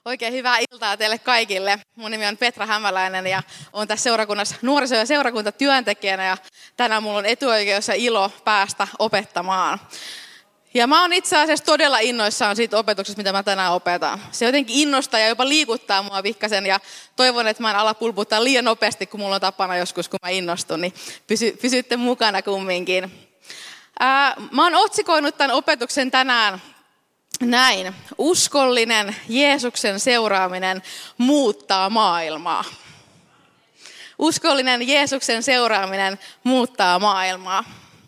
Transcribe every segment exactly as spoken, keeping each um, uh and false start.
Oikein hyvää iltaa teille kaikille. Mun nimi on Petra Hämäläinen ja olen tässä seurakunnassa nuoriso- ja seurakuntatyöntekijänä ja tänään mulla on etuoikeus ja ilo päästä opettamaan. Ja mä oon itse asiassa todella innoissaan siitä opetuksesta, mitä mä tänään opetan. Se jotenkin innostaa ja jopa liikuttaa mua pikkasen ja toivon, että mä en ala pulputtaa liian nopeasti, kun mulla on tapana joskus, kun mä innostun, niin pysy, pysytte mukana kumminkin. Ää, mä oon otsikoinut tämän opetuksen tänään näin. Uskollinen Jeesuksen seuraaminen muuttaa maailmaa. Uskollinen Jeesuksen seuraaminen muuttaa maailmaa.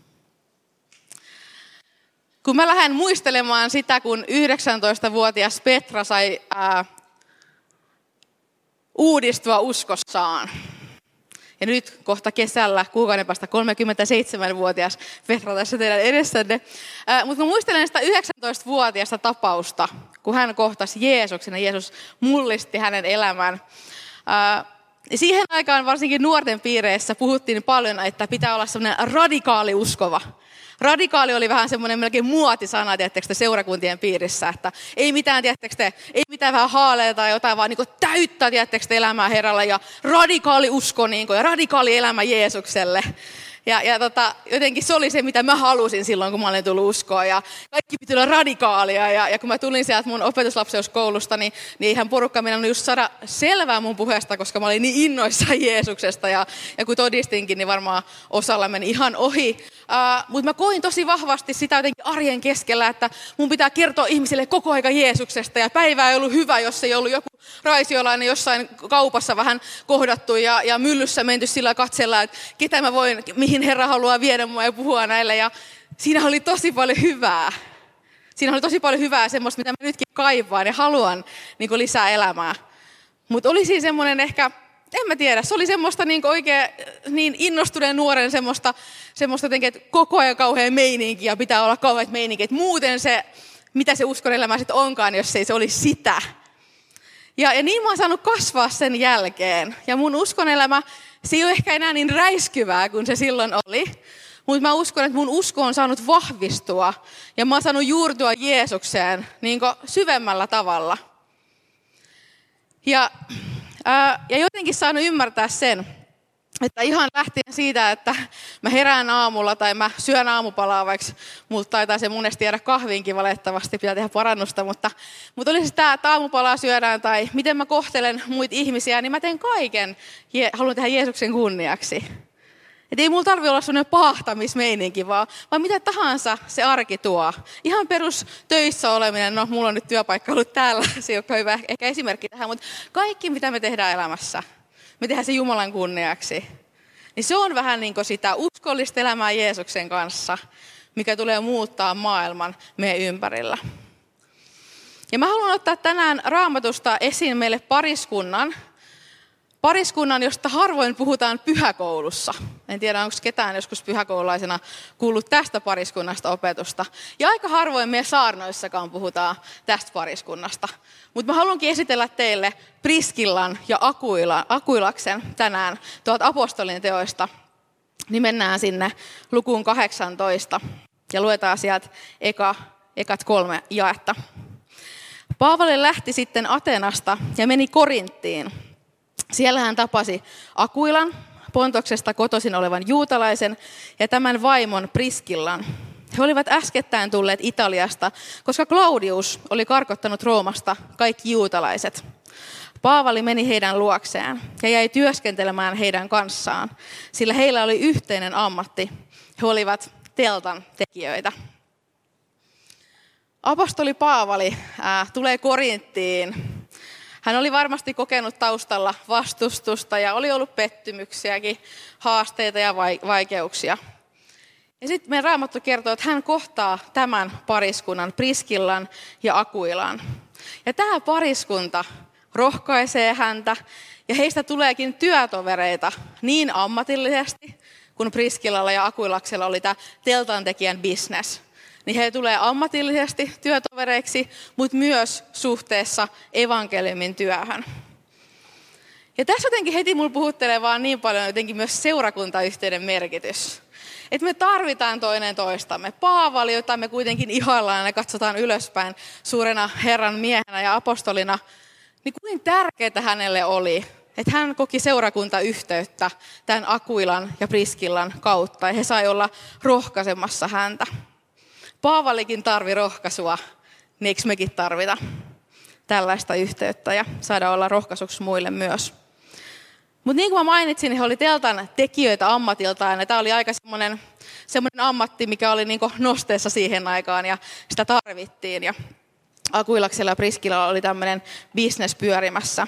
Kun mä lähden muistelemaan sitä, kun yhdeksäntoistavuotias Petra sai ää, uudistua uskossaan. Ja nyt kohta kesällä, kuukauden päästä kolmekymmentäseitsemänvuotias Petra tässä teidän edessänne. Ää, mutta mä muistelen sitä yhdeksäntoistavuotiaasta tapausta, kun hän kohtasi Jeesuksen ja Jeesus mullisti hänen elämän. Ää, siihen aikaan varsinkin nuorten piireissä puhuttiin paljon, että pitää olla sellainen radikaali uskova. Radikaali oli vähän semmoinen melkein muotisana, tiedättekö te, seurakuntien piirissä, että ei mitään, tiedättekö te, ei mitään vähän haaleita tai jotain, vaan niin kuin täyttää, tiedättekö te, elämää Herralle ja radikaali usko niin kuin, ja radikaali elämä Jeesukselle. Ja, ja tota, jotenkin se oli se, mitä mä halusin silloin, kun mä olin tullut uskoa. Ja kaikki piti olla radikaalia. Ja, ja kun mä tulin sieltä mun opetuslapseuskoulusta, niin, niin ihan porukka minä just saada selvää mun puheesta, koska mä olin niin innoissaan Jeesuksesta. Ja, ja kun todistinkin, niin varmaan osalla meni ihan ohi. Uh, mutta mä koin tosi vahvasti sitä jotenkin arjen keskellä, että mun pitää kertoa ihmisille koko aika Jeesuksesta. Ja päivä ei ollut hyvä, jos ei ollut joku raisiolainen jossain kaupassa vähän kohdattu ja, ja myllyssä menty sillä katsella, että ketä mä voin, mihin Herra haluaa viedä mua ja puhua näille. Ja siinä oli tosi paljon hyvää. Siinä oli tosi paljon hyvää, semmoista, mitä mä nytkin kaivaan ja haluan niin kuin lisää elämää. Mutta oli siinä semmoinen ehkä, en mä tiedä, se oli semmoista niin oikein niin innostuneen nuoren semmoista, semmoista jotenkin, että koko ajan kauhean meininki ja pitää olla kauheat meininki. Että muuten se, mitä se uskon elämä sitten onkaan, jos ei se olisi sitä. Ja, ja niin mä oon saanut kasvaa sen jälkeen. Ja mun uskonelämä, se ei ole ehkä enää niin räiskyvää kuin se silloin oli. Mutta mä uskon, että mun usko on saanut vahvistua. Ja mä oon saanut juurtua Jeesukseen niin kuin syvemmällä tavalla. Ja, ää, ja jotenkin saanut ymmärtää sen, että ihan lähtien siitä, että mä herään aamulla tai mä syön aamupalaa, vaikka multa taitaa se monesti jäädä kahviinkin valitettavasti, pitää tehdä parannusta, mutta, mutta olisi sitä, että aamupalaa syödään tai miten mä kohtelen muita ihmisiä, niin mä teen kaiken, haluan tehdä Jeesuksen kunniaksi. Että ei mulla tarvitse olla sellainen pahtamismeininki, vaan, vaan mitä tahansa se arki tuo. Ihan perus töissä oleminen, no mulla on nyt työpaikka ollut täällä, se ei ole hyvä ehkä esimerkki tähän, mutta kaikki mitä me tehdään elämässä. Me tehdään se Jumalan kunniaksi. Niin se on vähän niin kuin sitä uskollista elämää Jeesuksen kanssa, mikä tulee muuttaa maailman meidän ympärillä. Ja mä haluan ottaa tänään Raamatusta esiin meille pariskunnan. Pariskunnan, josta harvoin puhutaan pyhäkoulussa. En tiedä, onko ketään joskus pyhäkoululaisena kuullut tästä pariskunnasta opetusta. Ja aika harvoin meidän saarnoissakaan puhutaan tästä pariskunnasta. Mutta mä haluankin esitellä teille Priskillan ja Akuila, Akuilaksen tänään tuolta apostolin teoista. Niin mennään sinne lukuun kahdeksantoista ja luetaan sieltä eka, ekat kolme jaetta. Paavali lähti sitten Atenasta ja meni Korinttiin. Siellä hän tapasi Akuilan, Pontoksesta kotoisin olevan juutalaisen ja tämän vaimon Priskillan. He olivat äskettäin tulleet Italiasta, koska Claudius oli karkottanut Roomasta kaikki juutalaiset. Paavali meni heidän luokseen ja jäi työskentelemään heidän kanssaan, sillä heillä oli yhteinen ammatti. He olivat teltan tekijöitä. Apostoli Paavali äh, tulee Korinttiin. Hän oli varmasti kokenut taustalla vastustusta ja oli ollut pettymyksiäkin, haasteita ja vaikeuksia. Ja sitten meidän Raamattu kertoo, että hän kohtaa tämän pariskunnan, Priskillan ja Akuilan. Ja tämä pariskunta rohkaisee häntä ja heistä tuleekin työtovereita niin ammatillisesti, kun Priskillalla ja Akuilaksella oli tämä teltantekijän business. Niin he tulee ammatillisesti työtovereiksi, mutta myös suhteessa evankeliumin työhön. Ja tässä jotenkin heti mulla puhuttelee vaan niin paljon jotenkin myös seurakuntayhteyden merkitys. Että me tarvitaan toinen toistamme. Paavali, jota me kuitenkin ihaillaan ja katsotaan ylöspäin suurena Herran miehenä ja apostolina, niin kuin tärkeää hänelle oli, että hän koki seurakuntayhteyttä tämän Akuilan ja Priskillan kautta, ja he sai olla rohkaisemassa häntä. Paavalikin tarvi rohkaisua, niin eikö mekin tarvita tällaista yhteyttä ja saada olla rohkaisuksi muille myös. Mutta niin kuin mä mainitsin, niin he oli teltan tekijöitä ammatiltaan, ja tämä oli aika semmoinen, semmoinen ammatti, mikä oli niin kuin nosteessa siihen aikaan, ja sitä tarvittiin. Ja Akuilaksella ja Priskilla oli tämmöinen business pyörimässä.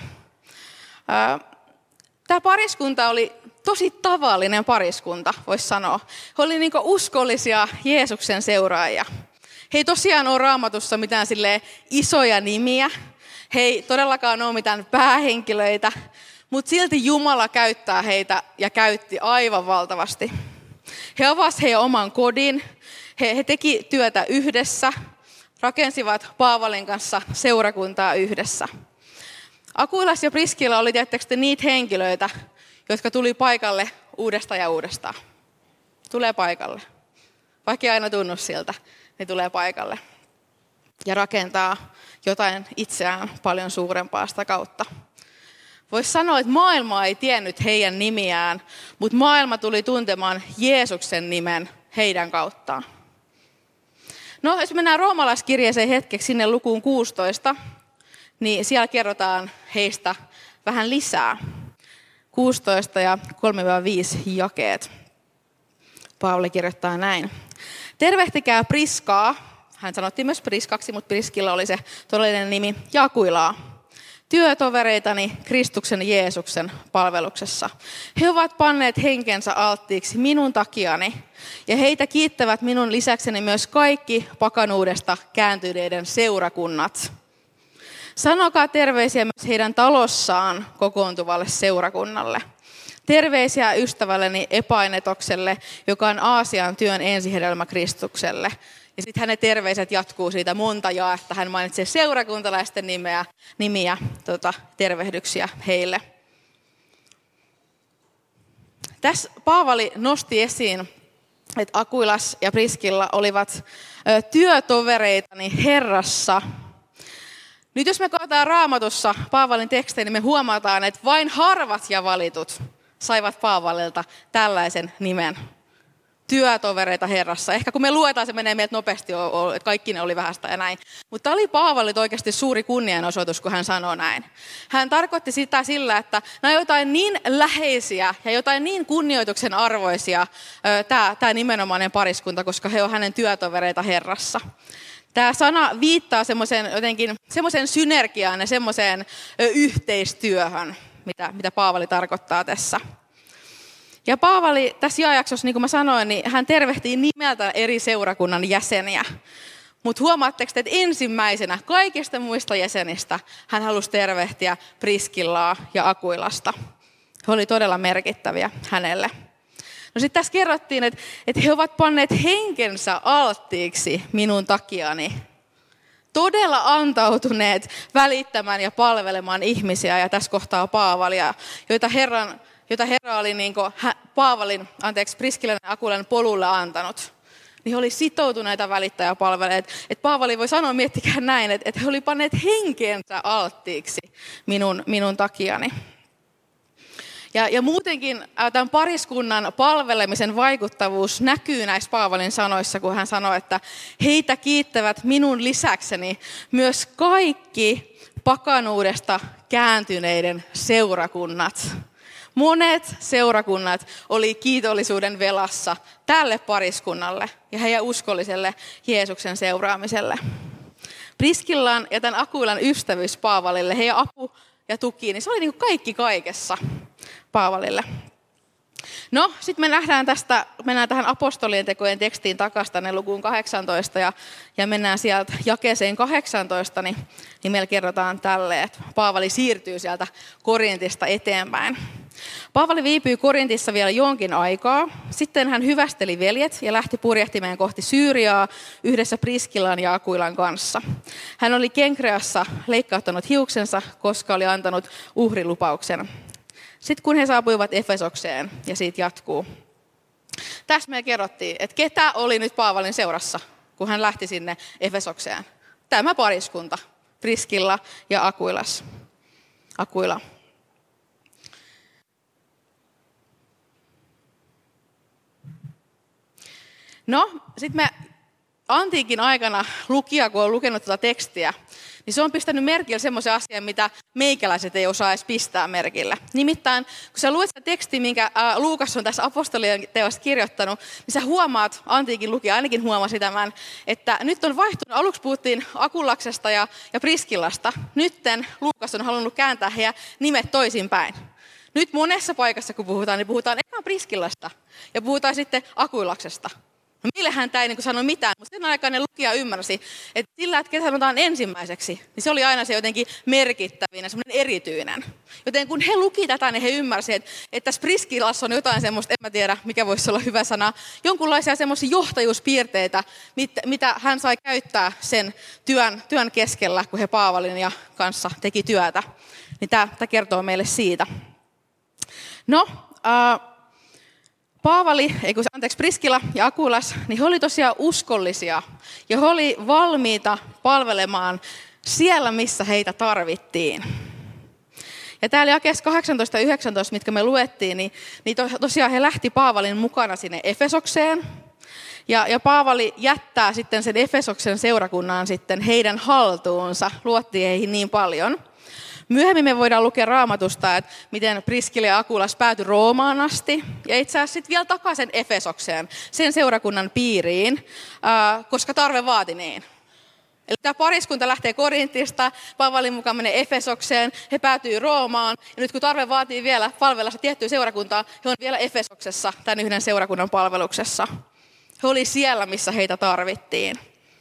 Tämä pariskunta oli tosi tavallinen pariskunta, voisi sanoa. He olivat niin kuin uskollisia Jeesuksen seuraajia. He ei tosiaan ole Raamatussa mitään silleen isoja nimiä. He ei todellakaan ole mitään päähenkilöitä, mutta silti Jumala käyttää heitä ja käytti aivan valtavasti. He avasivat heidän oman kodin, he, he teki työtä yhdessä, rakensivat Paavalin kanssa seurakuntaa yhdessä. Akuilas ja Priskilla oli tietysti niitä henkilöitä, jotka tuli paikalle uudestaan ja uudestaan. Tulee paikalle. Vaikka ei aina tunnu siltä, niin tulee paikalle. Ja rakentaa jotain itseään paljon suurempaa sitä kautta. Voisi sanoa, että maailma ei tiennyt heidän nimiään, mutta maailma tuli tuntemaan Jeesuksen nimen heidän kauttaan. No, jos mennään roomalaiskirjeeseen hetkeksi sinne lukuun kuusitoista, niin siellä kerrotaan heistä vähän lisää. kuusitoista ja kolme viisi jakeet. Paavali kirjoittaa näin. Tervehtikää Priskaa, hän sanottiin myös Priskaksi, mutta Priskilla oli se todellinen nimi, ja Akuilaa. Työtovereitani Kristuksen Jeesuksen palveluksessa. He ovat panneet henkensä alttiiksi minun takiani, ja heitä kiittävät minun lisäkseni myös kaikki pakanuudesta kääntyneiden seurakunnat. Sanokaa terveisiä myös heidän talossaan kokoontuvalle seurakunnalle. Terveisiä ystävälleni Epainetokselle, joka on Aasian työn ensihedelmä Kristukselle. Ja sitten hänen terveiset jatkuu siitä monta jaetta. Hän mainitsee seurakuntalaisten nimeä, nimiä, tota, tervehdyksiä heille. Tässä Paavali nosti esiin, että Akuilas ja Priskilla olivat ö, työtovereitani Herrassa. Nyt jos me katsotaan Raamatussa Paavalin tekstejä, niin me huomataan, että vain harvat ja valitut saivat Paavalilta tällaisen nimen. Työtovereita Herrassa. Ehkä kun me luetaan, se menee meiltä nopeasti, että kaikki ne oli vähästä ja näin. Mutta oli Paavalille oikeasti suuri kunnianosoitus, kun hän sanoi näin. Hän tarkoitti sitä sillä, että nämä on jotain niin läheisiä ja jotain niin kunnioituksen arvoisia, tämä, tämä nimenomainen pariskunta, koska he ovat hänen työtovereita Herrassa. Tämä sana viittaa semmoiseen jotenkin semmoiseen synergiaan ja semmoiseen yhteistyöhön, mitä, mitä Paavali tarkoittaa tässä. Ja Paavali tässä jaojaksossa, niin kuin mä sanoin, niin hän tervehtii nimeltä eri seurakunnan jäseniä. Mutta huomaatteko, että ensimmäisenä kaikista muista jäsenistä hän halusi tervehtiä Priskillaa ja Akuilasta. He oli todella merkittäviä hänelle. No sitten tässä kerrottiin, että, että he ovat panneet henkensä alttiiksi minun takiani. Todella antautuneet välittämään ja palvelemaan ihmisiä, ja tässä kohtaa Paavalia, joita Herran, joita Herra oli niin kuin Paavalin, anteeksi, Priskillan ja Akuilan polulle antanut. Niin he oli sitoutuneita välittäjäpalveleet. Että Paavali voi sanoa, miettikää näin, että, että he oli panneet henkensä alttiiksi minun, minun takiani. Ja, ja muutenkin tämän pariskunnan palvelemisen vaikuttavuus näkyy näissä Paavalin sanoissa, kun hän sanoi, että heitä kiittävät minun lisäkseni myös kaikki pakanuudesta kääntyneiden seurakunnat. Monet seurakunnat oli kiitollisuuden velassa tälle pariskunnalle ja heidän uskolliselle Jeesuksen seuraamiselle. Priskillan ja tämän Akuilan ystävyys Paavalille, heidän apu ja tuki, niin se oli niin kuin kaikki kaikessa Paavalille. No, sitten me nähdään tästä, mennään tähän apostolien tekojen tekstiin takaisin tänne lukuun kahdeksantoista ja, ja mennään sieltä jakeeseen kahdeksantoista, niin, niin meillä kerrotaan tälle, että Paavali siirtyy sieltä Korintista eteenpäin. Paavali viipyi Korintissa vielä jonkin aikaa. Sitten hän hyvästeli veljet ja lähti purjehtimään kohti Syyriaa yhdessä Priskillan ja Akuilan kanssa. Hän oli Kenkreassa leikkauttanut hiuksensa, koska oli antanut uhrilupauksen. Sitten kun he saapuivat Efesokseen, ja siitä jatkuu. Tässä me kerrottiin, että ketä oli nyt Paavalin seurassa, kun hän lähti sinne Efesokseen. Tämä pariskunta, Priskilla ja Akuilas. Aquila. No, sitten me antiikin aikana lukija, kun on lukenut tätä tekstiä, niin se on pistänyt merkille semmoisen asian, mitä meikäläiset ei osaa edes pistää merkille. Nimittäin, kun sä luet sitä tekstiä, minkä ää, Luukas on tässä apostolien teosta kirjoittanut, niin sä huomaat, antiikin lukija ainakin huomasi tämän, että nyt on vaihtunut, aluksi puhuttiin Akulaksesta ja, ja Priskillasta, nytten Luukas on halunnut kääntää heidän nimet toisinpäin. Nyt monessa paikassa, kun puhutaan, niin puhutaan ekaan Priskillasta ja puhutaan sitten Akulaksesta. No meillähän tämä ei niin sano mitään, mutta sen aikainen lukija ymmärsi, että sillä, että ketä sanotaan ensimmäiseksi, niin se oli aina se jotenkin merkittävin ja semmoinen erityinen. Joten kun he luki tätä, niin he ymmärsivät, että, että tässä Priskillassa on jotain semmoista, en mä tiedä mikä voisi olla hyvä sana, jonkunlaisia semmoisia johtajuuspiirteitä, mit, mitä hän sai käyttää sen työn, työn keskellä, kun he Paavalin ja kanssa teki työtä. Niin tämä, tämä kertoo meille siitä. No, äh, Paavali, ei kun, anteeksi, Priskilla ja Akulas, niin he oli tosiaan uskollisia ja he oli valmiita palvelemaan siellä, missä heitä tarvittiin. Ja täällä jakeessa kahdeksantoista ja yhdeksäntoista, mitkä me luettiin, niin, niin tosiaan he lähti Paavalin mukana sinne Efesokseen. Ja, ja Paavali jättää sitten sen Efesoksen seurakunnan sitten heidän haltuunsa, luotti heihin niin paljon. Myöhemmin me voidaan lukea Raamatusta, että miten Priskilla ja Akulas päätyi Roomaan asti ja itse asiassa sitten vielä takaisin Efesokseen, sen seurakunnan piiriin, koska tarve vaati niin. Eli tämä pariskunta lähtee Korintista, Paavalin mukaan menee Efesokseen, he päätyy Roomaan ja nyt kun tarve vaatii vielä palvella se tiettyä seurakuntaa, he on vielä Efesoksessa tämän yhden seurakunnan palveluksessa. He oli siellä, missä heitä tarvittiin.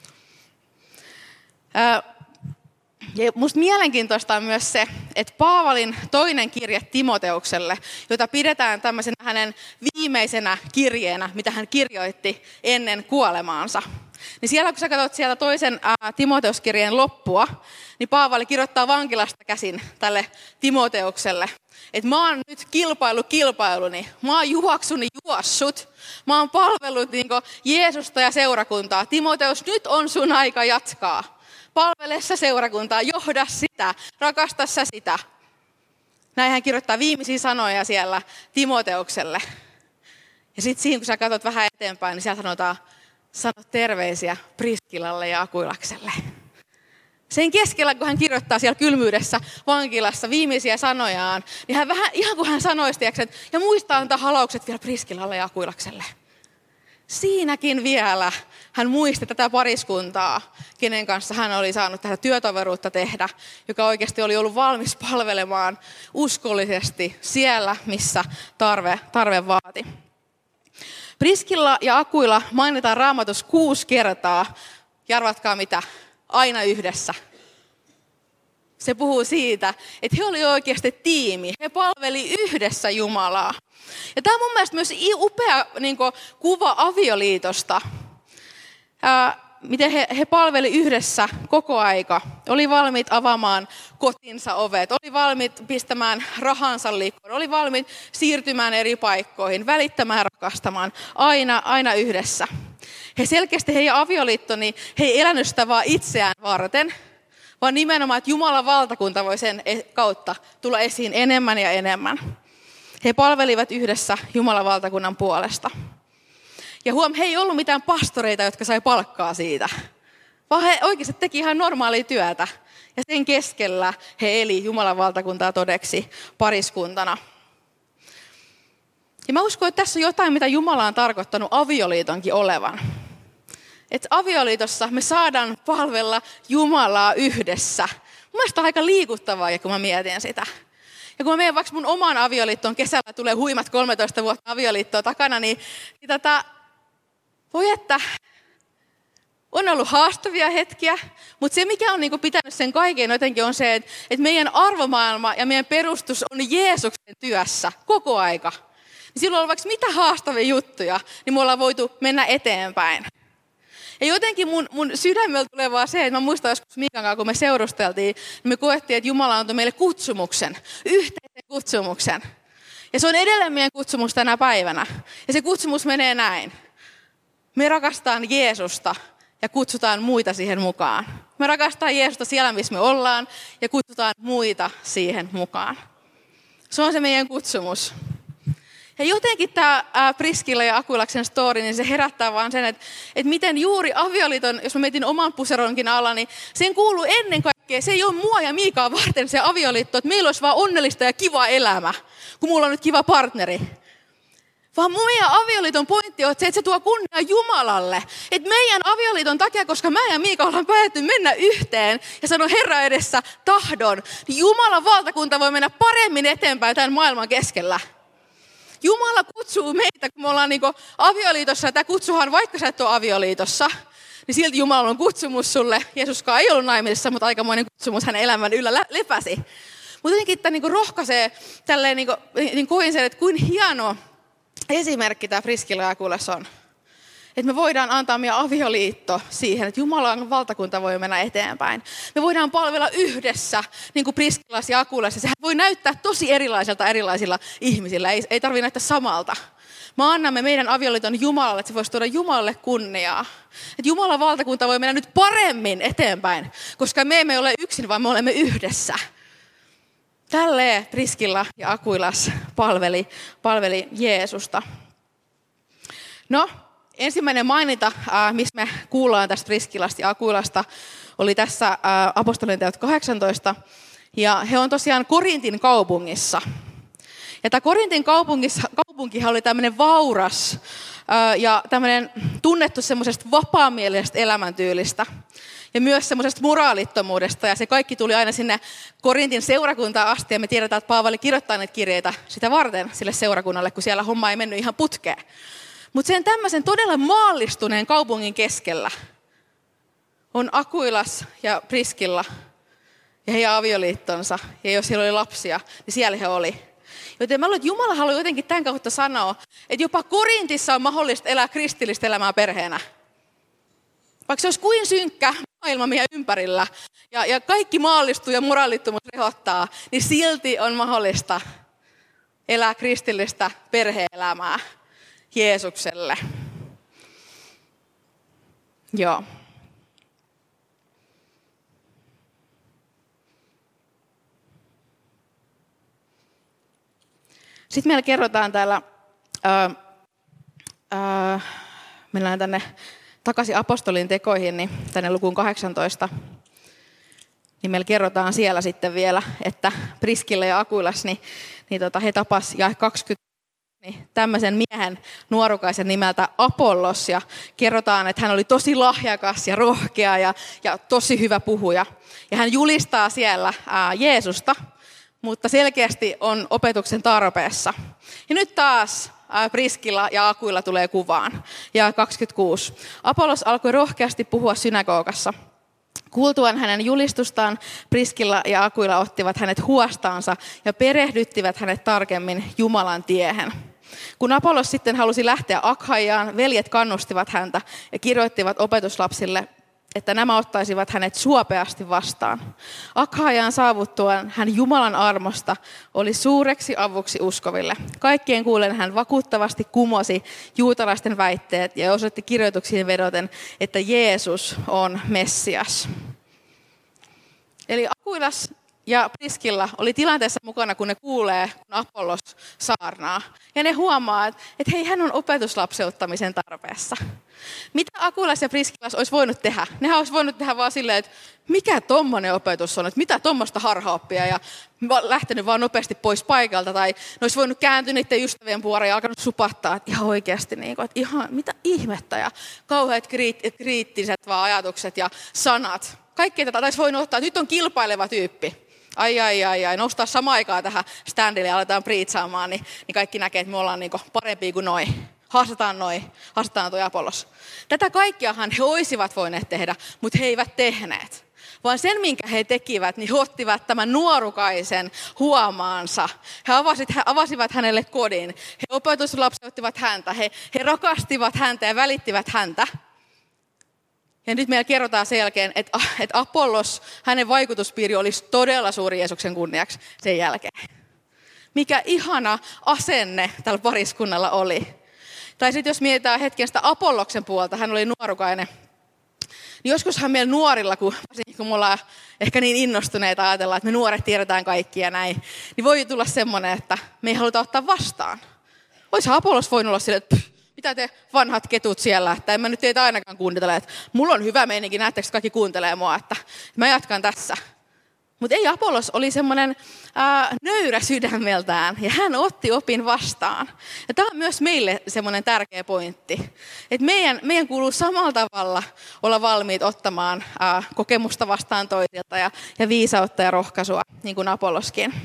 Ja musta mielenkiintoista on myös se, että Paavalin toinen kirje Timoteukselle, jota pidetään tämmöisenä hänen viimeisenä kirjeenä, mitä hän kirjoitti ennen kuolemaansa. Niin siellä kun sä katsot sieltä toisen ää, Timoteuskirjeen loppua, niin Paavali kirjoittaa vankilasta käsin tälle Timoteukselle, että mä oon nyt kilpailu kilpailuni, mä oon juoksuni juossut, mä oon palvellut niin kuin Jeesusta ja seurakuntaa. Timoteus, nyt on sun aika jatkaa. Palvele sä seurakuntaa, johda sitä, rakasta sä sitä. Näin hän kirjoittaa viimeisiä sanoja siellä Timoteukselle. Ja sitten siinä, kun sä katsot vähän eteenpäin, niin siellä sanotaan, sano terveisiä Priskillalle ja Akuilakselle. Sen keskellä, kun hän kirjoittaa siellä kylmyydessä vankilassa viimeisiä sanojaan, niin hän vähän, ihan kuin hän sanoisi, että ja muistaa antaa halaukset vielä Priskillalle ja Akuilakselle. Siinäkin vielä hän muisti tätä pariskuntaa, kenen kanssa hän oli saanut tätä työtoveruutta tehdä, joka oikeasti oli ollut valmis palvelemaan uskollisesti siellä, missä tarve, tarve vaati. Priskilla ja Akuila mainitaan Raamatussa kuusi kertaa. Jarvatkaa mitä? Aina yhdessä. Se puhuu siitä, että he olivat oikeasti tiimi. He palveli yhdessä Jumalaa. Ja tämä on mun mielestä myös upea niin kuin, kuva avioliitosta. Ää, miten he, he palveli yhdessä koko aika. Oli valmiit avaamaan kotinsa ovet. Oli valmiit pistämään rahansa liikkoon. Oli valmiit siirtymään eri paikkoihin. Välittämään, rakastamaan. Aina, aina yhdessä. He selkeästi heidän avioliitto, niin he ei elänyt sitä vaan itseään varten. Vaan nimenomaan, että Jumalan valtakunta voi sen kautta tulla esiin enemmän ja enemmän. He palvelivat yhdessä Jumalan valtakunnan puolesta. Ja huom, he ei ollut mitään pastoreita, jotka sai palkkaa siitä. Vaan he oikeasti teki ihan normaalia työtä. Ja sen keskellä he eli Jumalan valtakuntaa todeksi pariskuntana. Ja mä uskon, että tässä on jotain, mitä Jumala on tarkoittanut avioliitonkin olevan. Että avioliitossa me saadaan palvella Jumalaa yhdessä. Mun mielestä on aika liikuttavaa, kun mä mietin sitä. Ja kun mä menen vaikka mun omaan avioliittoon kesällä, tulee huimat kolmetoista vuotta avioliittoa takana, niin, niin tätä, voi että on ollut haastavia hetkiä, mutta se mikä on niin kuin pitänyt sen kaiken jotenkin on se, että, että meidän arvomaailma ja meidän perustus on Jeesuksen työssä koko aika. Niin silloin on vaikka mitä haastavia juttuja, niin me ollaan voitu mennä eteenpäin. Ja jotenkin mun, mun sydämellä tulee vaan se, että mä muistan joskus Miikan kanssa, kun me seurusteltiin, niin me koettiin, että Jumala antoi meille kutsumuksen, yhteisen kutsumuksen. Ja se on edelleen meidän kutsumus tänä päivänä. Ja se kutsumus menee näin. Me rakastetaan Jeesusta ja kutsutaan muita siihen mukaan. Me rakastetaan Jeesusta siellä, missä me ollaan ja kutsutaan muita siihen mukaan. Se on se meidän kutsumus. Ja jotenkin tämä Priskilla ja Akuilaksen story, niin se herättää vaan sen, että, että miten juuri avioliiton, jos mä mietin oman puseronkin alla, niin sen kuuluu ennen kaikkea, se ei ole mua ja Miikaa varten se avioliitto, että meillä olisi vaan onnellista ja kiva elämä, kun mulla on nyt kiva partneri. Vaan meidän avioliiton pointti on se, että se tuo kunnia Jumalalle. Että meidän avioliiton takia, koska mä ja Miika ollaan päätetty mennä yhteen ja sanoa Herra edessä tahdon, niin Jumalan valtakunta voi mennä paremmin eteenpäin tämän maailman keskellä. Jumala kutsuu meitä, kun me ollaan niin kuin avioliitossa, ja tämä kutsuhan, vaikka sä et ole avioliitossa, niin silti Jumala on kutsumus sulle. Jeesuskaan ei ollut naimisissa, mutta aikamoinen kutsumus hänen elämän yllä lepäsi. Mutta jotenkin tämä niin rohkaisee tälleen, niin kuin, niin koin sen, että kuin hieno esimerkki tämä Priskilla ja Akulassa on. Että me voidaan antaa meidän avioliitto siihen, että Jumalan valtakunta voi mennä eteenpäin. Me voidaan palvella yhdessä, niin kuin Priskilassa ja Akulassa. Sehän voi näyttää tosi erilaiselta erilaisilla ihmisillä, ei, ei tarvitse näyttää samalta. Me annamme meidän avioliiton Jumalalle, että se voisi tuoda Jumalalle kunniaa. Että Jumalan valtakunta voi mennä nyt paremmin eteenpäin, koska me emme ole yksin, vaan me olemme yhdessä. Tälleen Priskilla ja Akuilas palveli, palveli Jeesusta. No, ensimmäinen maininta, missä me kuullaan tästä Priskilasta ja Akuilasta, oli tässä Apostolien-teot kahdeksantoista. Ja he on tosiaan Korintin kaupungissa. Ja tämä Korintin kaupunkihan oli tämmöinen vauras ja tämmöinen tunnettu semmoisesta vapaamielisestä elämäntyylistä. Ja myös semmoisesta moraalittomuudesta. Ja se kaikki tuli aina sinne Korintin seurakuntaan asti. Ja me tiedetään, että Paavali kirjoittaa näitä kirjeitä sitä varten sille seurakunnalle, kun siellä homma ei mennyt ihan putkeen. Mutta sen tämmöisen todella maallistuneen kaupungin keskellä on Akuilas ja Priskilla ja heidän avioliittonsa. Ja jos heillä oli lapsia, niin siellä he oli. Joten mä luulen, että Jumala haluaa jotenkin tämän kautta sanoa, että jopa Korintissa on mahdollista elää kristillistä elämää perheenä. Vaikka se olisi kuin synkkä maailma meidän ympärillä ja, ja kaikki maallistuu ja moraalittomuus rehottaa, niin silti on mahdollista elää kristillistä perhe-elämää Jeesukselle. Joo. Sitten meillä kerrotaan täällä, ää, ää, mennään tänne takaisin apostolin tekoihin, niin tänne lukuun kahdeksantoista, niin meillä kerrotaan siellä sitten vielä, että Priskilla ja Akuilas, niin, niin tota, he tapas jae kaksikymmentä, niin tämmöisen miehen nuorukaisen nimeltä Apollos, ja kerrotaan, että hän oli tosi lahjakas ja rohkea ja, ja tosi hyvä puhuja. Ja hän julistaa siellä ää, Jeesusta, mutta selkeästi on opetuksen tarpeessa. Ja nyt taas Priskilla ja Akuilla tulee kuvaan. Ja kaksikymmentäkuusi. Apollos alkoi rohkeasti puhua synagogassa. Kuultuaan hänen julistustaan, Priskilla ja Akuilla ottivat hänet huostaansa ja perehdyttivät hänet tarkemmin Jumalan tiehen. Kun Apollos sitten halusi lähteä Akhaiaan, veljet kannustivat häntä ja kirjoittivat opetuslapsille, että nämä ottaisivat hänet suopeasti vastaan. Akhaiaan saavuttuaan hän Jumalan armosta oli suureksi avuksi uskoville. Kaikkien kuulen hän vakuuttavasti kumosi juutalaisten väitteet ja osoitti kirjoituksiin vedoten, että Jeesus on Messias. Eli Akuilas ja Priskilla oli tilanteessa mukana, kun ne kuulee, kun Apollos saarnaa. Ja ne huomaa, että hei, hän on opetuslapseuttamisen tarpeessa. Mitä Akuilas ja Priskilas olisi voinut tehdä? Nehän olisi voinut tehdä vaan silleen, että mikä tommonen opetus on, että mitä tommoista harhaoppia, ja lähtenyt vaan nopeasti pois paikalta. Tai ne olisi voinut kääntyä niiden ystävien puoleen ja alkanut supattaa, että ihan oikeasti, niin kuin, että ihan mitä ihmettä, ja kauheat kriittiset vaan ajatukset ja sanat. Kaikki tätä taisi voinut ottaa, että nyt on kilpaileva tyyppi. Ai, ai, ai, ai, nostaa samaan aikaan tähän standille ja aletaan priitsaamaan, niin, niin kaikki näkee, että me ollaan niin parempia kuin noi. Haastetaan noi, haastetaan toi Apollos. Tätä kaikkiahan he olisivat voineet tehdä, mutta he eivät tehneet. Vaan sen, minkä he tekivät, niin he ottivat tämän nuorukaisen huomaansa. He avasivat, he avasivat hänelle kodin. He opetuslapseuttivat häntä, he, he rakastivat häntä ja välittivät häntä. Ja nyt meillä kerrotaan sen jälkeen, että, että Apollos, hänen vaikutuspiiri olisi todella suuri Jeesuksen kunniaksi sen jälkeen. Mikä ihana asenne tällä pariskunnalla oli. Tai sitten jos mietitään hetken sitä Apolloksen puolta, hän oli nuorukainen. Niin joskushan meillä nuorilla, kun, kun me ollaan ehkä niin innostuneita ajatellaan, että me nuoret tiedetään kaikki ja näin, niin voi tulla semmoinen, että me ei haluta ottaa vastaan. Oishan Apollos voinut olla silleen, että pff, mitä te vanhat ketut siellä, että en mä nyt teitä ainakaan kuuntele, että mulla on hyvä meininki, näettekö kaikki kuuntelee mua, että mä jatkan tässä. Mutta ei, Apollos oli semmoinen ää, nöyrä sydämeltään ja hän otti opin vastaan. Ja tämä on myös meille semmoinen tärkeä pointti, että meidän, meidän kuuluu samalla tavalla olla valmiit ottamaan ää, kokemusta vastaan toisilta ja, ja viisautta ja rohkaisua, niin kuin Apolloskin.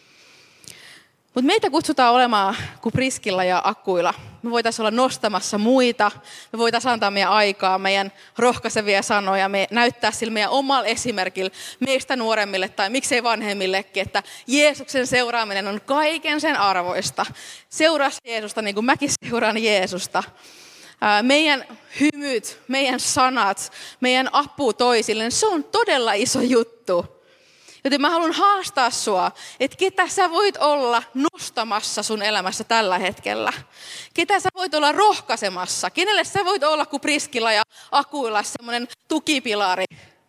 Mutta meitä kutsutaan olemaan kuin Priskilla ja Akuila. Me voitaisiin olla nostamassa muita, me voitaisiin antaa meidän aikaa, meidän rohkaisevia sanoja, me näyttää sillä meidän omalla esimerkillä meistä nuoremmille tai miksei vanhemmillekin, että Jeesuksen seuraaminen on kaiken sen arvoista. Seuraa Jeesusta niin kuin mäkin seuraan Jeesusta. Meidän hymyt, meidän sanat, meidän apu toisille, se on todella iso juttu. Joten mä haluan haastaa sua, että ketä sä voit olla nostamassa sun elämässä tällä hetkellä. Ketä sä voit olla rohkaisemassa. Kenelle sä voit olla kuin Priskilla ja Akuila semmoinen tukipilari.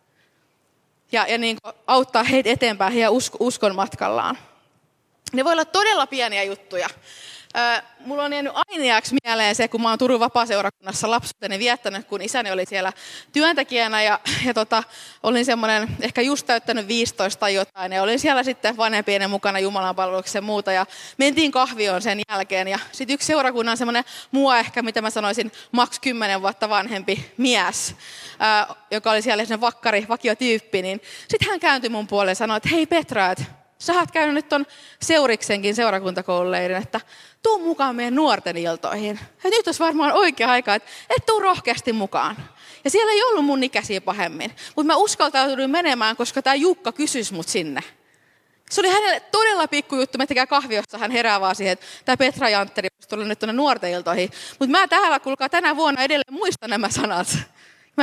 Ja, ja niin auttaa heitä eteenpäin heidän uskon matkallaan. Ne voi olla todella pieniä juttuja. Mulla on jäänyt ainiaksi mieleen se, kun mä oon Turun vapaaseurakunnassa lapsuuteni viettänyt, kun isäni oli siellä työntekijänä ja, ja tota, olin semmoinen ehkä just täyttänyt viisitoista tai jotain ja olin siellä sitten vanhempien mukana Jumalan palveluksessa ja muuta ja mentiin kahvioon sen jälkeen ja sitten yksi seurakunnan semmoinen mua ehkä, mitä mä sanoisin, maks kymmenen vuotta vanhempi mies, ää, joka oli siellä semmoinen vakkari, vakiotyyppi, niin sitten hän kääntyi mun puoleen ja sanoi, että hei Petra, että sä oot käynyt nyt ton Seuriksenkin seurakuntakoululeirin, että tuu mukaan meidän nuorten iltoihin. Ja nyt olisi varmaan oikea aika, että et tuu rohkeasti mukaan. Ja siellä ei ollut mun ikäisiä pahemmin, mutta mä uskaltauduin menemään, koska tämä Jukka kysyisi mut sinne. Se oli hänelle todella pikku juttu, että kahviossa hän herää vaan siihen, että tämä Petra Jantteri olisi tullut nyt tuonne nuorten iltoihin. Mutta mä täällä, kuulkaa, tänä vuonna edelleen muistan nämä sanat. Mä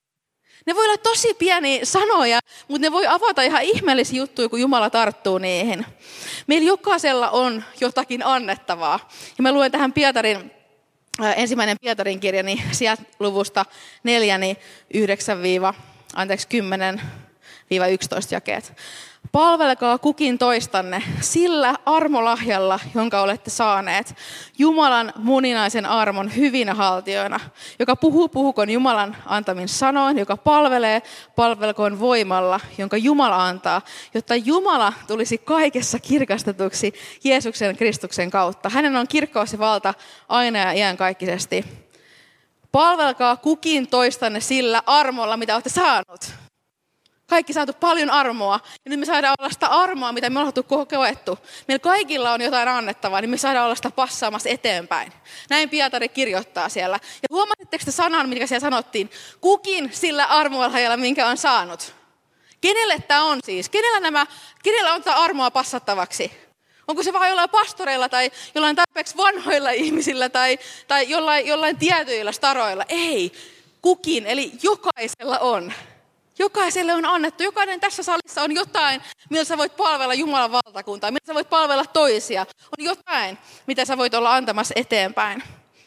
Ne voi olla tosi pieniä sanoja, mutta ne voi avata ihan ihmeellisiä juttuja, kun Jumala tarttuu niihin. Meillä jokaisella on jotakin annettavaa. Ja mä luen tähän Pietarin, äh, ensimmäinen Pietarin kirja, niin sieltä luvusta neljä, niin yhdeksän, anteeksi, kymmenen yksitoista jakeet. Palvelkaa kukin toistanne sillä armolahjalla, jonka olette saaneet, Jumalan moninaisen armon hyvinä haltijoina, joka puhuu puhukon Jumalan antamin sanoin, joka palvelee palvelkoon voimalla, jonka Jumala antaa, jotta Jumala tulisi kaikessa kirkastetuksi Jeesuksen Kristuksen kautta. Hänen on kirkkaus ja valta aina ja iankaikkisesti. Palvelkaa kukin toistanne sillä armolla, mitä olette saanut. Kaikki saatu paljon armoa, ja nyt me saadaan olla sitä armoa, mitä me ollaan koettu. Meillä kaikilla on jotain annettavaa, niin me saadaan olla sitä passaamassa eteenpäin. Näin Pietari kirjoittaa siellä. Ja huomasitteko te sanan, mikä siellä sanottiin? Kukin sillä armolla, minkä on saanut. Kenelle tämä on siis? Kenellä, nämä, kenellä on tätä armoa passattavaksi? Onko se vain jollain pastoreilla tai jollain tarpeeksi vanhoilla ihmisillä tai, tai jollain, jollain tietyillä staroilla? Ei, kukin, eli jokaisella on. Jokaiselle on annettu. Jokainen tässä salissa on jotain, millä sä voit palvella Jumalan valtakuntaa, millä sä voit palvella toisia. On jotain, mitä sä voit olla antamassa eteenpäin.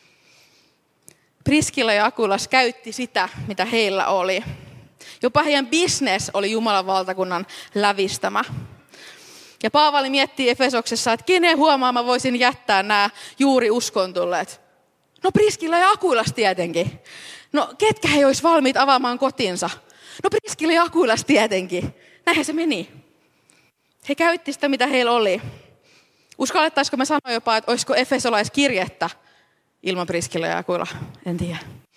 Priskilla ja Akulas käytti sitä, mitä heillä oli. Jopa heidän business oli Jumalan valtakunnan lävistämä. Ja Paavali miettii Efesoksessa, että kenen huomaa mä voisin jättää nämä juuri uskon tulleet. No Priskilla ja Akulas tietenkin. No ketkä he olisi valmiit avaamaan kotinsa? No Priskilla ja Akulas tietenkin. Näinhän se meni. He käytti sitä, mitä heillä oli. Uskallettaisiko me sanoa jopa, että olisiko efesolaiskirjettä ilman Priskilla ja Akula? En tiedä.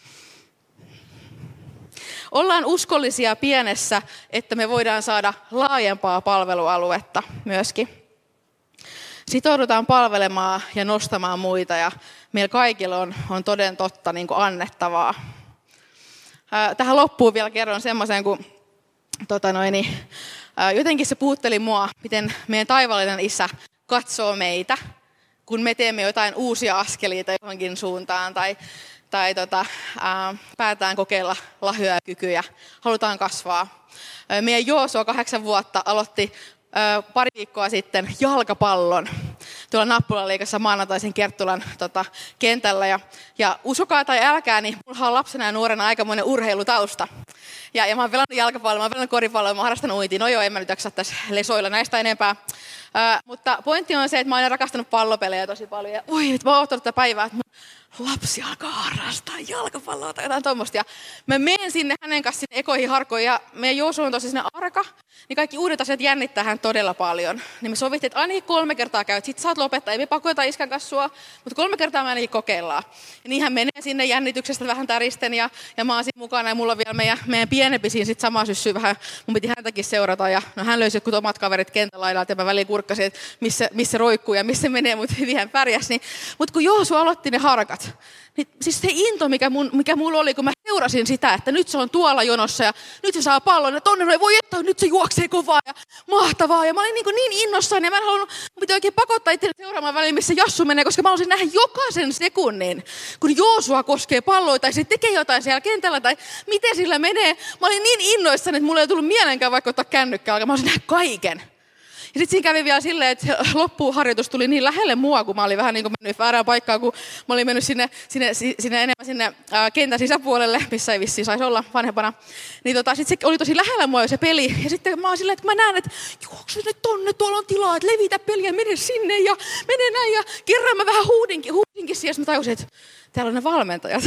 Ollaan uskollisia pienessä, että me voidaan saada laajempaa palvelualuetta myöskin. Sitoudutaan palvelemaan ja nostamaan muita ja meillä kaikilla on, on toden totta niin kuin annettavaa. Tähän loppuun vielä kerron semmoisen, kun tota noin, jotenkin se puhutteli mua, miten meidän taivaallinen Isä katsoo meitä, kun me teemme jotain uusia askeleita johonkin suuntaan tai, tai tota, ää, päätään kokeilla lahjoja ja kykyjä, halutaan kasvaa. Meidän Joosua kahdeksan vuotta aloitti ää, pari viikkoa sitten jalkapallon. tuolla Nappulaliigassa maanantaisin Kerttulan tota, kentällä. Ja, ja uskokaa tai älkää, niin mulla on lapsena ja nuorena aikamoinen urheilutausta. Ja, ja mä oon pelannut jalkapalloa, mä oon pelannut koripalloa, mä oon harrastanut uintia. No joo, en mä nyt jaksa tässä lesoilla näistä enempää. Ää, mutta pointti on se, että mä oon aina rakastanut pallopelejä tosi paljon. Ja oi, mä oon ottanut tätä päivää, että lapsi alkaa harrastaa jalkapalloa tai jotain tuommoista. Ja mä menen sinne hänen kanssa sinne ekoihin harkoihin ja meidän Joosu on tosi sinne arka, niin kaikki uudet asiat jännittää hän todella paljon. Niin me sovittiin, että ainakin kolme kertaa käyt, sit saat lopettaa, ei me pakota iskän kanssa sua, mutta kolme kertaa me ainakin kokeillaan. Ja niin hän menee sinne jännityksestä vähän täristen ja, ja mä oon siinä mukana ja mulla on vielä meidän, meidän pienempi siinä sit sama syssy vähän, mun piti häntäkin seurata ja no hän löysi jotkut omat kaverit kentälaidalta ja mä väliin kurkkasin, että missä, missä roikkuu ja missä menee, mutta hyvin hän pärjäsi. Niin, mutta kun Joosu aloitti ne harkat, niin siis se into, mikä, mun, mikä mulla oli, kun mä seurasin sitä, että nyt se on tuolla jonossa ja nyt se saa pallon ja tonne voi jättää, nyt se juoksee kovaa ja mahtavaa. Ja mä olin niin, niin innossani ja mä en halunnut, mun piti oikein pakottaa itse seuraamaan väliin, missä Jassu menee, koska mä haluaisin nähdä jokaisen sekunnin, kun Joosua koskee palloa tai se tekee jotain siellä kentällä tai miten sillä menee. Mä olin niin innoissani, että mulla ei tullut mielenkään vaikka ottaa kännykkää, mä haluaisin nähdä kaiken. Ja sitten siinä kävi vielä silleen, että loppuharjoitus tuli niin lähelle mua, kun mä olin vähän niin kuin mennyt väärään paikkaan, kun mä olin mennyt sinne, sinne, sinne enemmän sinne ää, kentän sisäpuolelle, missä ei vissiin saisi olla vanhempana. Niin tota, sitten se oli tosi lähellä mua jo se peli. Ja sitten mä oon silleen, että kun mä näen, että juoksu nyt tonne, tuolla on tilaa, että levitä peliä, mene sinne ja mene näin. Ja kerran mä vähän huudinkin, huudinkin siihen, ja mä tajusin, että täällä on ne valmentajat.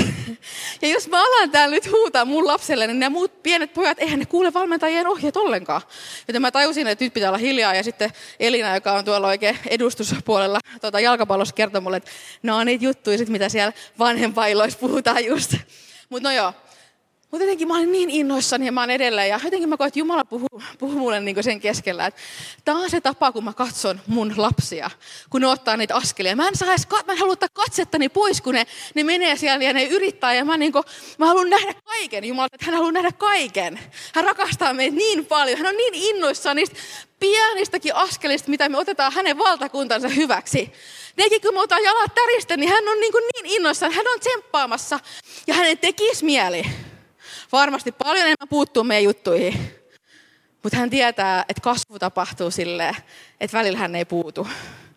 Ja jos mä alan täällä nyt huutaa mun lapselle, niin nämä muut pienet pojat, eihän ne kuule valmentajien ohjeet ollenkaan. Joten mä tajusin, että nyt pitää olla hiljaa. Ja sitten Elina, joka on tuolla oikein edustuspuolella tuota jalkapallossa, kertoi mulle, että ne on niitä juttuja, sit, mitä siellä vanhempailloissa puhutaan just. Mutta no joo. Mutta jotenkin mä olin niin innoissani ja mä oon edelleen. Ja jotenkin mä koen, että Jumala puhuu, puhuu mulle niinku sen keskellä. Että tämä on se tapa, kun mä katson mun lapsia, kun ne ottaa niitä askelia. Mä en, saa edes, mä en halua ottaa katsettani pois, kun ne, ne menee siellä ja ne yrittää. Ja mä, niinku, mä haluan nähdä kaiken. Jumala, että hän haluaa nähdä kaiken. Hän rakastaa meitä niin paljon. Hän on niin innoissaan niistä pienistäkin askelista, mitä me otetaan hänen valtakuntansa hyväksi. Nekin kun me otetaan jalat täristä, niin hän on niinku niin innoissaan. Hän on tsemppaamassa ja hänen tekisi mieli varmasti paljon enemmän puuttuu meidän juttuihin, mutta hän tietää, että kasvu tapahtuu silleen, että välillä hän ei puutu.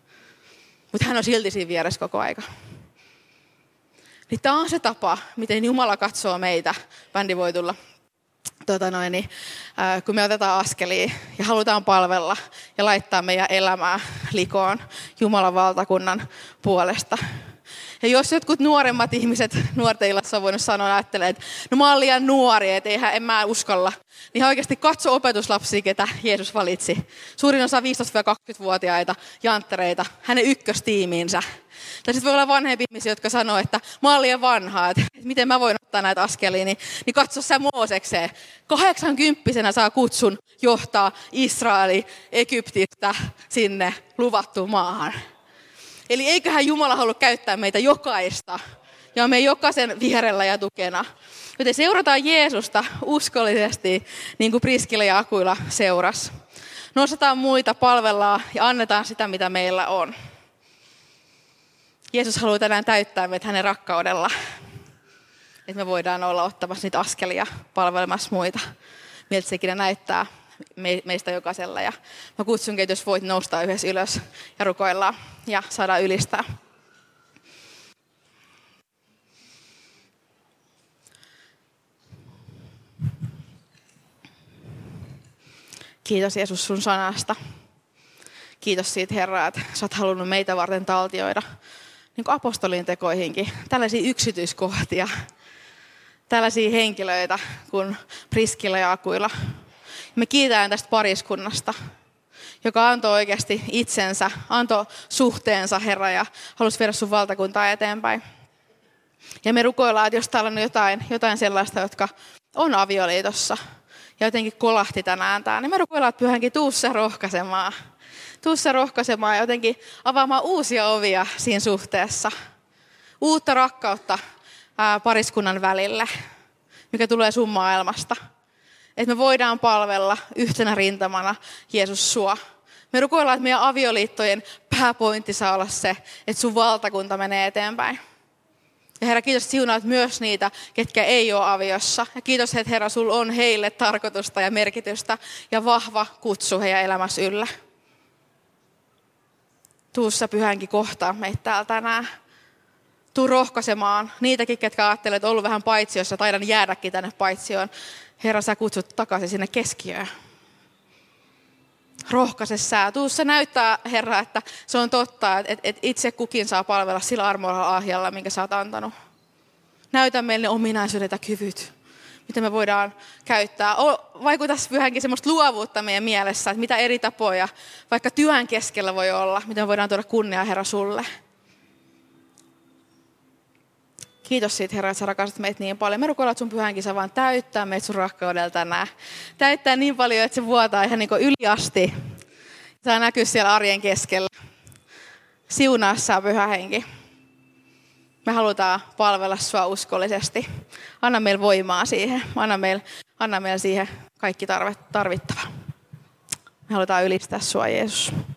Mutta hän on silti siinä vieressä koko aika. Niin tämä on se tapa, miten Jumala katsoo meitä, bändi voi tulla, tota noin, niin, äh, kun me otetaan askelia ja halutaan palvella ja laittaa meidän elämää likoon Jumalan valtakunnan puolesta. Ja jos jotkut nuoremmat ihmiset nuorten illassa on voinut sanoa, ajattelee, että no mä oon liian nuori, että eihän en mä uskalla, niin oikeasti katso opetuslapsia, ketä Jeesus valitsi. Suurin osa viisitoista-kaksikymmentävuotiaita janttereita, hänen ykköstiimiinsä. Tai sitten voi olla vanhempi ihmisiä, jotka sanoo, että mä oon liian vanha, että miten mä voin ottaa näitä askelia, niin, niin katso sä Moosekseen. kahdeksankymppisenä saa kutsun johtaa Israeli Egyptistä sinne luvattuun maahan. Eli eiköhän Jumala halua käyttää meitä jokaista ja me jokaisen vierellä ja tukena. Joten seurataan Jeesusta uskollisesti, niin kuin Priskilla ja Akuila seurasi. Nostetaan muita, palvellaan ja annetaan sitä, mitä meillä on. Jeesus haluaa tänään täyttää meitä hänen rakkaudella. Että me voidaan olla ottamassa niitä askelia palvelemassa muita. Miltä se ikinä näyttää meistä jokaisella. Ja mä kutsunkin, että jos voit nousta yhdessä ylös ja rukoillaan ja saadaan ylistää. Kiitos Jeesus sun sanasta. Kiitos siitä Herra, että sä oot halunnut meitä varten taltioida. Niin kuin apostolien tekoihinkin. Tällaisia yksityiskohtia. Tällaisia henkilöitä kuin Priskilla ja Akuila. Me kiitetään tästä pariskunnasta, joka antoi oikeasti itsensä, antoi suhteensa Herra ja halusi viedä sun valtakuntaa eteenpäin. Ja me rukoillaan, että jos täällä on jotain, jotain sellaista, jotka on avioliitossa ja jotenkin kolahti tänään tää, niin me rukoillaan, että Pyhänkin tuu se rohkaisemaan. Tuu se rohkaisemaan ja jotenkin avaamaan uusia ovia siinä suhteessa. Uutta rakkautta ää, pariskunnan välille, mikä tulee sun maailmasta. Että me voidaan palvella yhtenä rintamana Jeesus sua. Me rukoillaan, että meidän avioliittojen pääpointti saa olla se, että sun valtakunta menee eteenpäin. Ja Herra, kiitos siunaat myös niitä, ketkä ei ole aviossa. Ja kiitos, että Herra, sulla on heille tarkoitusta ja merkitystä ja vahva kutsu heidän elämässä yllä. tuu sä Pyhänkin kohtaa meitä täällä tänään. Tuu rohkaisemaan niitäkin, ketkä ajattelee, että on ollut vähän paitsiossa, taidan jäädäkin tänne paitsioon. Herra, sä kutsut takaisin sinne keskiöön. Rohkaise sä. Tuu se näyttää, Herra, että se on totta, että et itse kukin saa palvella sillä armolla ahjalla, minkä sä oot antanut. Näytä meille ne ominaisuudet ja kyvyt, mitä me voidaan käyttää. Vaikutas Pyhänkin semmoista luovuutta meidän mielessä, että mitä eri tapoja, vaikka työn keskellä voi olla, mitä me voidaan tuoda kunniaa, Herra, sulle. Kiitos siitä, Herra, että sä rakastat meitä niin paljon. Me rukoillaan, että sun Pyhänkin saa vaan täyttää meitä sun rakkaudella tänään. Täyttää niin paljon, että se vuotaa ihan niin kuin yli asti. Saa näkyä siellä arjen keskellä. Siunaa sä, Pyhä Henki. Me halutaan palvella sua uskollisesti. Anna meille voimaa siihen. Anna meille, anna meille siihen kaikki tarvittava. Me halutaan ylistää sua, Jeesus.